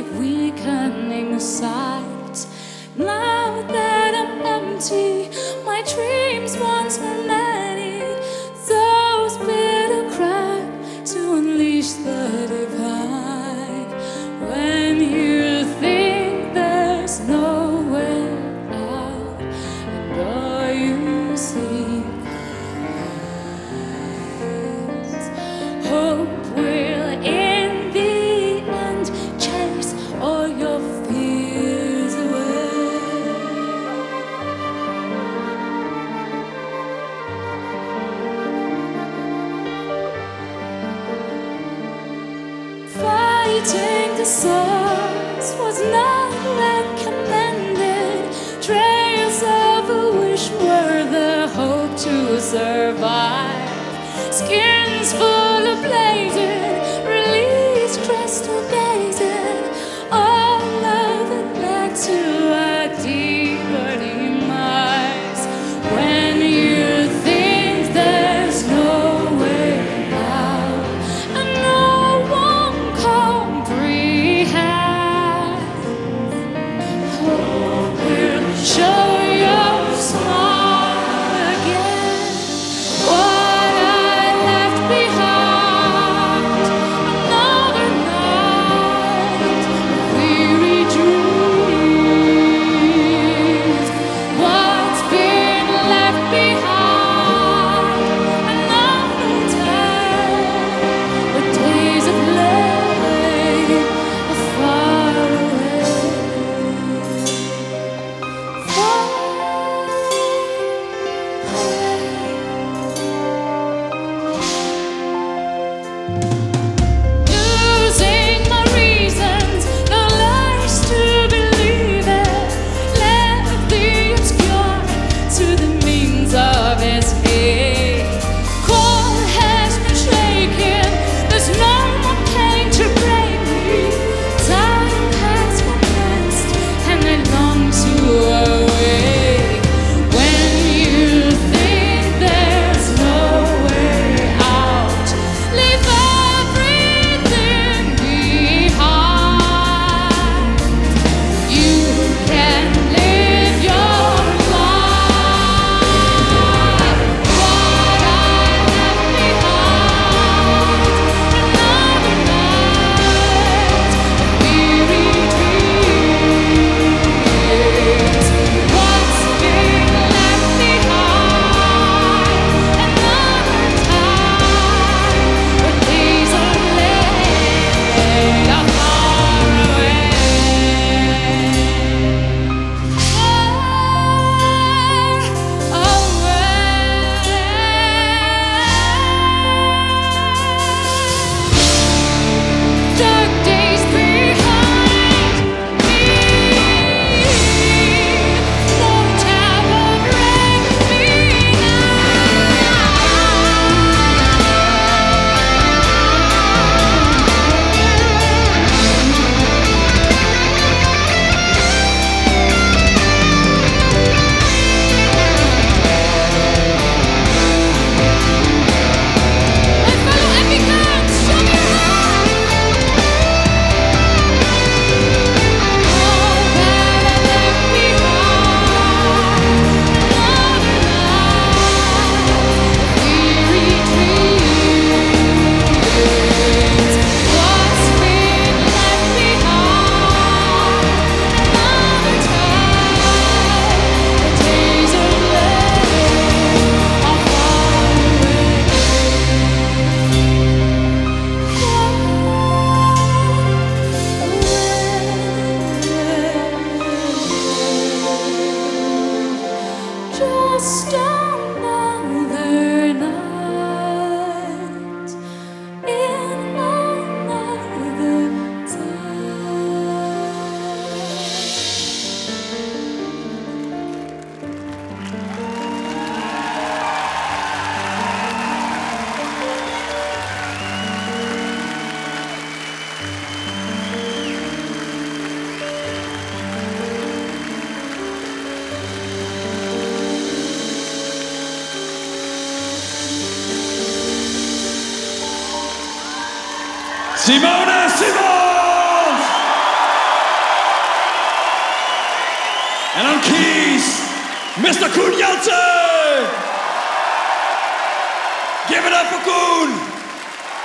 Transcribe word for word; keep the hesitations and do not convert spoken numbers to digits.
weakening sight. Now that I'm empty, my dreams once were many. Those bitter cry to unleash the divine. When you think there's no way out, and all you see is hope will in the end chase all your fears away. Fighting the source was not recommended. Trails of a wish were the hope to survive. Skins full of blazing, release crystal gazing. All of it led to a deeper demise. When you think there's no way out, and no one comprehends, hope will show your smile again. What I left behind, another night of weary dreams. What's been left behind, another time, the days of late are far away. Far away. Losing my reasons, no lies to believe it. Left the obscure to the means of escape. Cold has been shaken, there's no more pain to break me. Time has commenced, and I long to awake. When you think there's no way out, leave everything behind. You can live your life. What I left behind, another night of weary dreams. What's been left behind, another time, where days are late are far away. Far away. Dark days behind me won't ever break me And follow epic guns, show me how. All that I left behind, another night of weary dreams. What's been left behind, another time, the days of late are far away. Just another night in another time. Simone Simons! And on keys, Mister Koen Jansen! Give it up for Koen!